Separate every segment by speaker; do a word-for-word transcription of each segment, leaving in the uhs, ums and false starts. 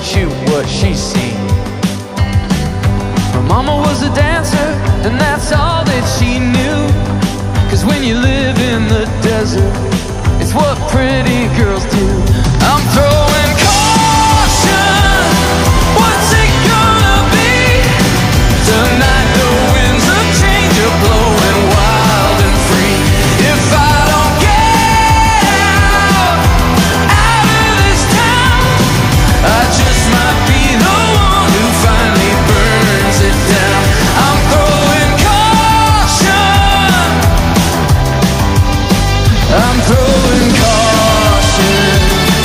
Speaker 1: shoot what she's seen. Her mama was a dancer, and that's all that she knew. Cause when you live in the desert, it's what pretty girls do. I'm throwing caution, what's it gonna be? Tonight the winds of change are blowing wild and free. If I don't get out, out of this town, I just might be the one who finally burns it down. I'm throwing caution, I'm throwing caution.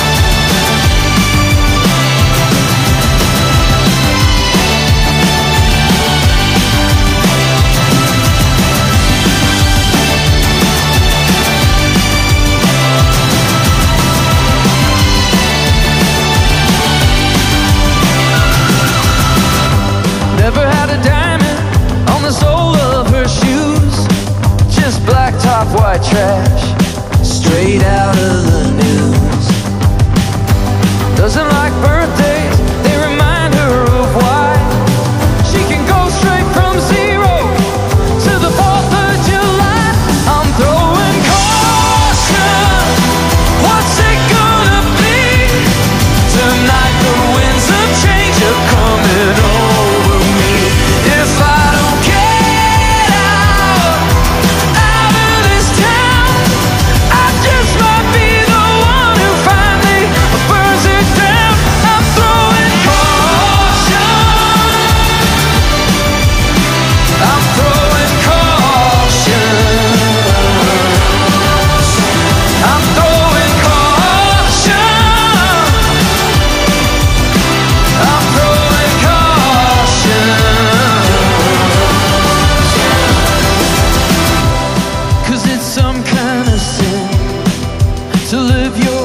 Speaker 1: Never had a diamond on the sole of her shoes, just black top, white trash, straight out of the news. Doesn't like birthdays, they remind her of why. She can go straight from zero to the fourth of July. I'm throwing caution, what's it gonna be? Tonight the winds of change are coming over me. If I don't get out, out of this town, I just might be the one who finally burns it down. I'm throwing caution, I'm throwing caution, I'm throwing caution, I'm throwing caution. Cause it's some kind of sin to live your